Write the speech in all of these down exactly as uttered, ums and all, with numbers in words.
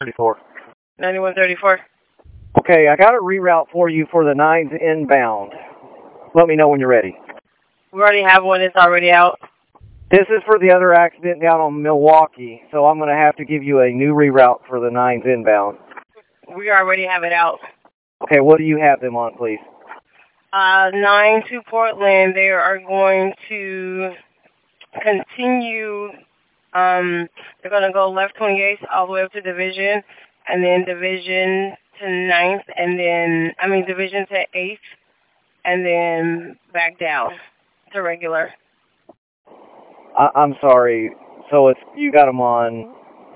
thirty-four. ninety-one thirty-four. Okay, I got a reroute for you for the nines inbound. Let me know when you're ready. We already have one that's already out. This is for the other accident down on Milwaukee, so I'm going to have to give you a new reroute for the nines inbound. We already have it out. Okay, what do you have them on, please? Uh, nine to Portland. They are going to continue. Um, they're going to go left twenty-eighth all the way up to Division, and then Division to ninth, and then, I mean, Division to eighth, and then back down to regular. I I'm sorry. So it's you got them on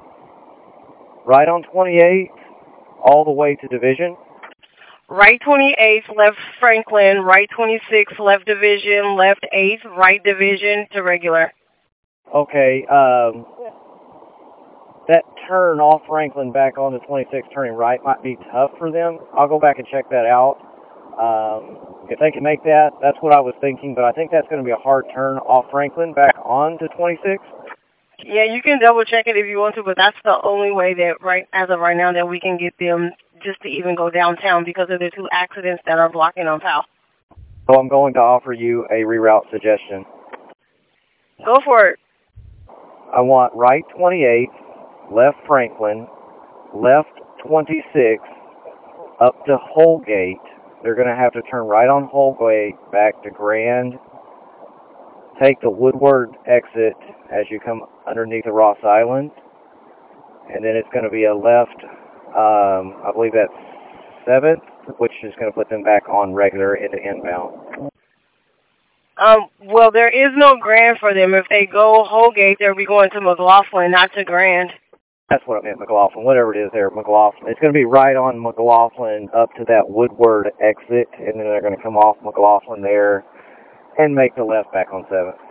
right on twenty-eight all the way to Division? Right twenty-eighth, left Franklin, right twenty-sixth, left Division, left eighth, right Division to regular. Okay, um, that turn off Franklin back onto twenty-six turning right might be tough for them. I'll go back and check that out. Um, if they can make that, that's what I was thinking, but I think that's going to be a hard turn off Franklin back onto twenty-six. Yeah, you can double check it if you want to, but that's the only way that right as of right now that we can get them just to even go downtown because of the two accidents that are blocking on Powell. So I'm going to offer you a reroute suggestion. Go for it. I want right twenty-eight, left Franklin, left twenty-six, up to Holgate. They're going to have to turn right on Holgate back to Grand, take the Woodward exit as you come underneath the Ross Island, and then it's going to be a left, um, I believe that's seventh, which is going to put them back on regular into inbound. Um, well, there is no Grand for them. If they go Holgate, they'll be going to McLaughlin, not to Grand. That's what I meant, McLaughlin. Whatever it is there, McLaughlin. It's going to be right on McLaughlin up to that Woodward exit, and then they're going to come off McLaughlin there and make the left back on seventh.